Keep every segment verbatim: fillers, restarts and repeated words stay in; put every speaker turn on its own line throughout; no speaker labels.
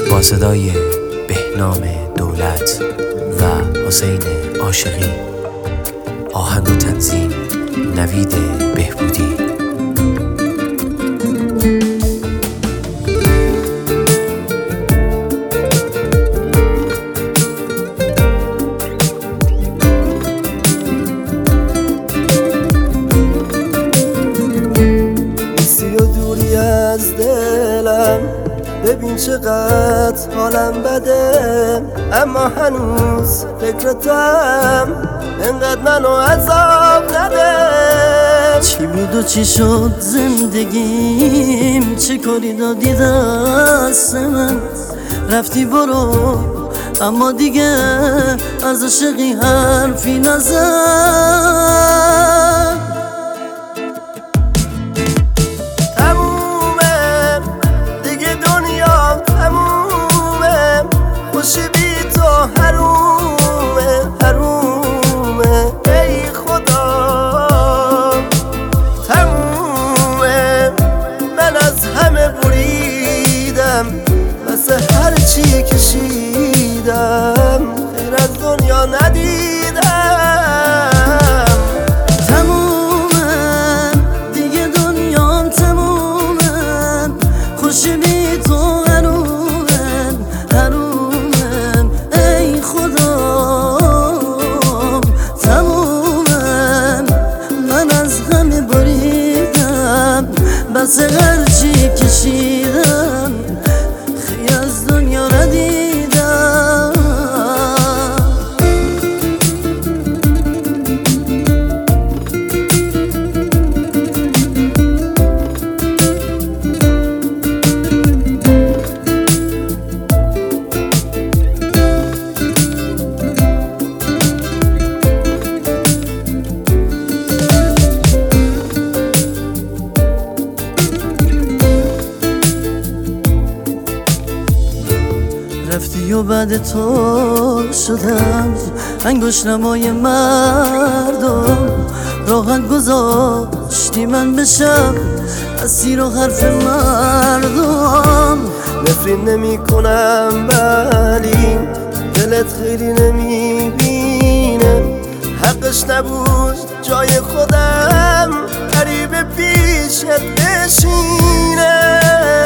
با صدای بهنام دولت و حسین عاشقی، آهنگ و تنظیم نوید بهبودی.
نیستی و دوری از دلم، ببین چقدر حالم بده، اما هنوز فکرتم، انقدر منو عذاب نده.
چی بود و چی شد زندگیم، چه کاری دادی دست من؟ رفتی برو اما دیگه از عشقی حرفی نزن.
تمومه دیگه دنیا، تمومه خوشی بی تو حرومه حرومه. ای خدا تمومه، من از همه بریدم، واسه هر چی کشیدم خیر از دنیا ندیدم.
تمومه دیگه دنیام، تمومه خوشی بی تو حرومه حرومه. ای خدا تمومه، من از همه بریدم، بس هر چی کشیدم خیر از دنیا ندیدم. رفتی و بعد تو شدم انگشت نمای مردم، راحت گذاشتی من بشم اسیر و حرف مردم.
نفرین نمی کنم ولی دلت خیلی نمی بینه، حقش نبود جای خودم قریب پیشت بشینه.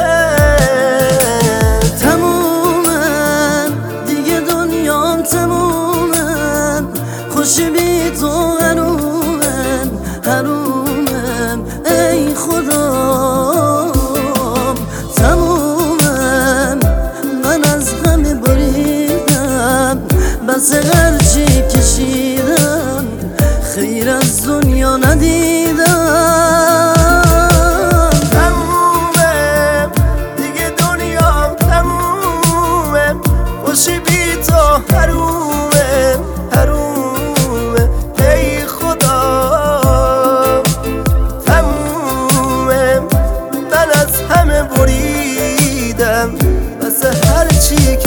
خوشی بی تو حرومم حرومم. ای خدا تمومم، من از همه بریدم، بس هر چی کشیدم خیر از دنیا ندیدم.
تمومه دیگه دنیا، تمومه خوشی بی تو حرومه حرومه. بریدم واسه هر چی